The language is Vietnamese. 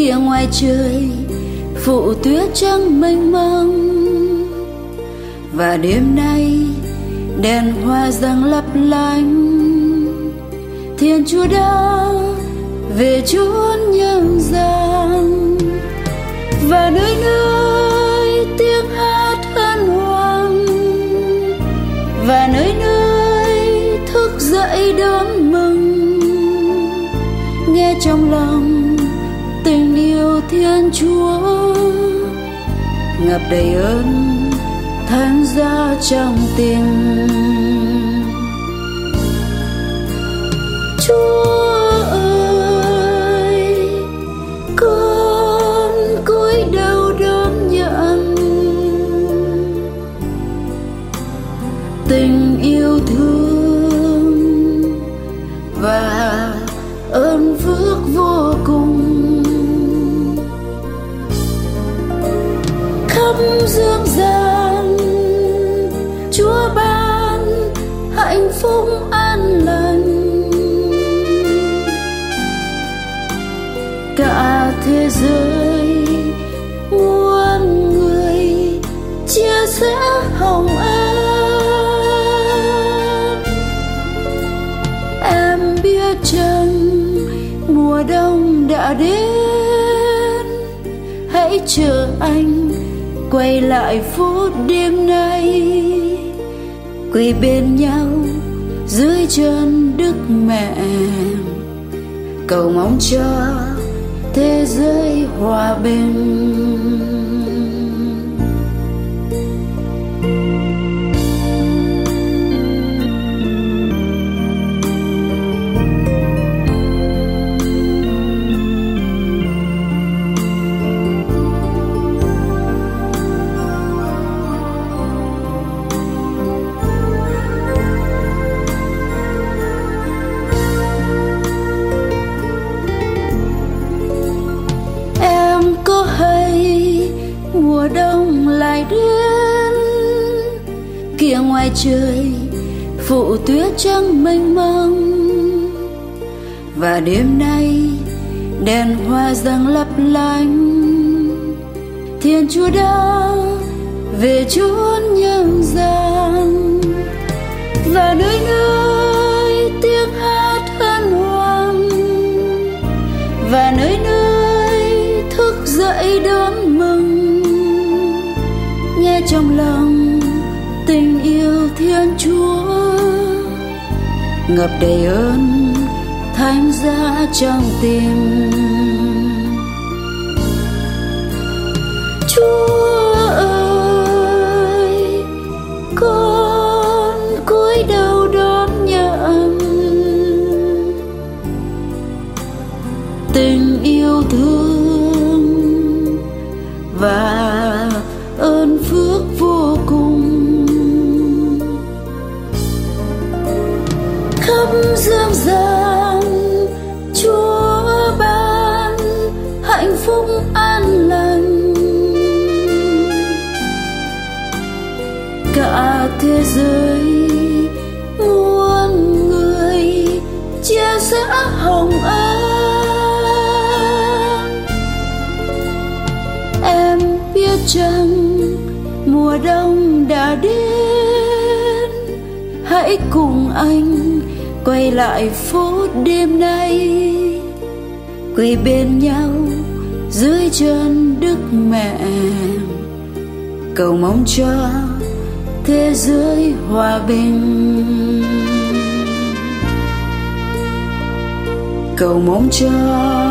kia ngoài trời phủ tuyết trắng mênh mông, và đêm nay đèn hoa răng lấp lánh. Thiên Chúa đã về chốn nhân gian, và nơi nơi tiếng hát hân hoan, và nơi nơi thức dậy đón mừng. Nghe trong lòng tình yêu Thiên Chúa ngập đầy ơn thánh giá trong tình. Chúa ơi, con cúi đầu đón nhận tình yêu thương và ơn phước vô cùng. Khắp dương gian Chúa ban hạnh phúc an lành. Cả thế giới muôn người chia sẻ hồng ân. Em biết chăng mùa đông đã đến, hãy chờ anh quay lại phút đêm nay, quỳ bên nhau dưới chân Đức Mẹ, cầu mong cho thế giới hòa bình. Mùa đông lại đến, kia ngoài trời phủ tuyết trắng mênh mông, và đêm nay đèn hoa răng lấp lánh. Thiên Chúa đã về chốn nhân gian, và nơi nơi tiếng hát hân hoan, và nơi nơi thức dậy đón mừng. Nghe trong lòng tình yêu Thiên Chúa ngập đầy ơn thánh giá trong tim. Chúa ơi, con cúi đầu đón nhận tình yêu thương và ơn phước vô cùng. Khắp dương gian Chúa ban hạnh phúc an lành. Cả thế giới muôn người chia sẻ hồng ân. Em biết chăng mùa đông đã đến, hãy cùng anh quay lại phút đêm nay, quỳ bên nhau dưới chân Đức Mẹ, cầu mong cho thế giới hòa bình, cầu mong cho